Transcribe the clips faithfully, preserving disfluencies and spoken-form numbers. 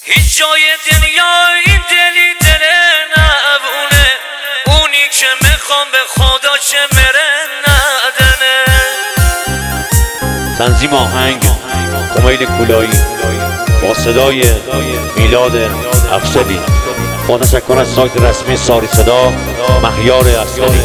هیچ جای دنیا این دلی دل نبونه، اونی که میخوام به خدا چه مره ندنه. تنظیم آهنگ امید کولایی با صدای میلاد افضلی، با تشکر از سایت رسمی ساری صدا مهیار اصلی.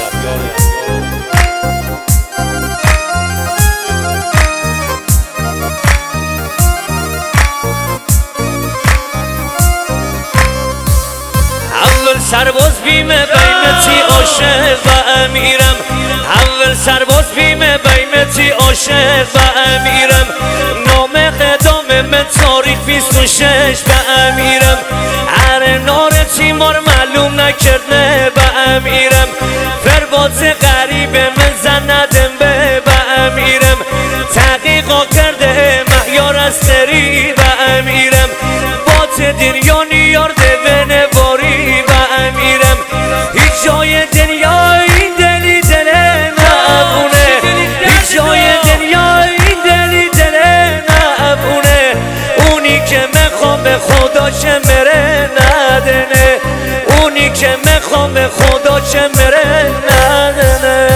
اول سرباز بیمه بیمتی عاشق و امیرم، اول سرباز بیمه بیمتی عاشق و امیرم. نام قدام من تاریخ بیست و شش و امیرم. هر نار تیمار معلوم نکرده و امیرم. فربات غریب من زن ندم به و امیرم. تحقیقا کرده مهیار استری و امیرم. بات دنیا نیار ده نواری و امیرم. هیچ جای دنیا این دلی دل نبونه، هیچ جای دنیا این دلی دل نبونه، اونی که میخوام به خدا چه مره ندنه، اونی که میخوام به خدا چه مره ندنه.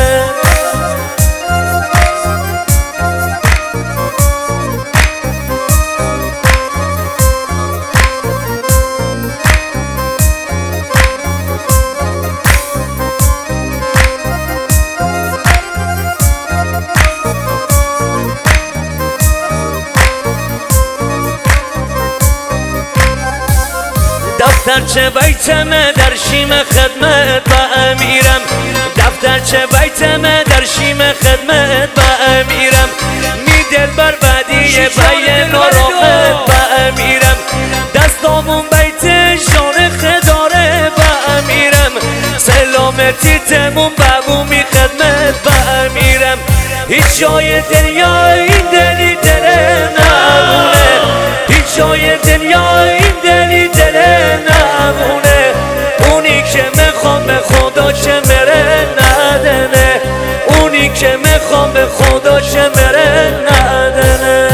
دفترچه بیتمه در شیم خدمت با امیرم. دفترچه بیتمه در شیم خدمت با امیرم. می دل بر بدیه بای نراحت با امیرم. دستامون بیت شان خداره با امیرم. سلامتی تمون ببومی خدمت با امیرم. هیچ جای دنیا این دلی دل نبونه، هیچ جای دنیا این دلی دل نبونه، اونی که میخوام به خدا چه مره ندنه، اونی که میخوام به خدا چه مره ندنه.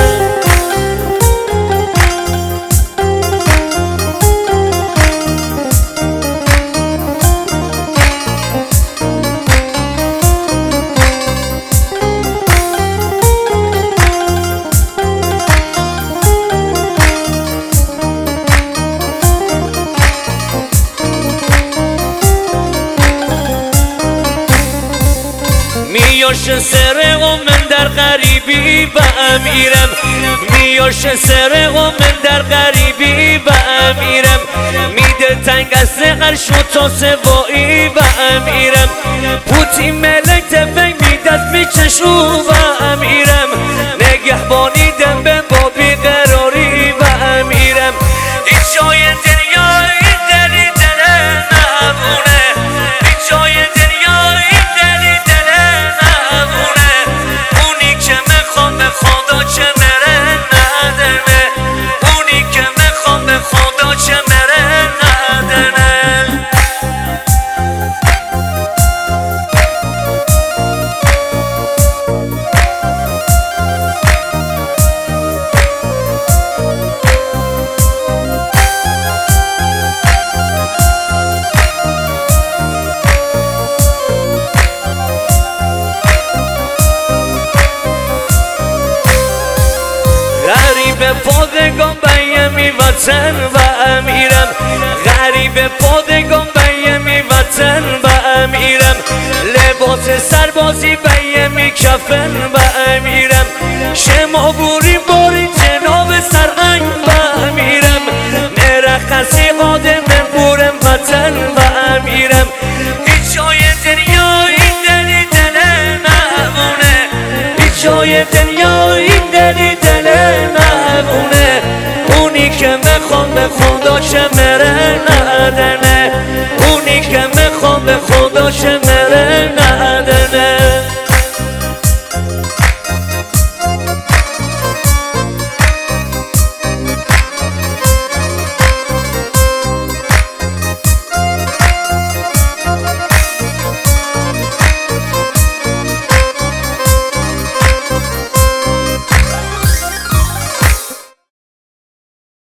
میاش سره و من در غریبی با امیرم. میاش سره و من در غریبی با امیرم. میده تنگ از قرش و تا سوایی با امیرم. پوتی ملک تفنگ میدست میچشو با امیرم. نگهبانی دم به بابی قراری با امیرم. هیچ جای دنیا این دلی دل نبونه، هیچ جای دنیا این دلی دل نبونه، اونی که میخوام به خدا چه مره ندنه، اونی که میخوام به خدا چه مره ندنه. غریب پادگان بیمی وطن و امیرم. غریب پادگان بیمی وطن و امیرم. لباس سربازی بیمی کفن و امیرم. شما بوریم